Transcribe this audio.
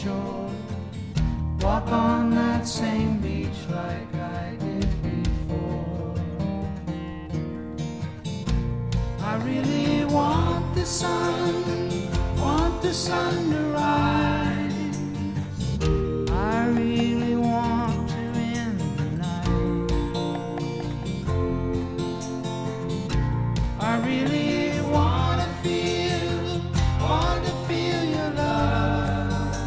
shore, walk on that same beach like I did before. I really want the sun to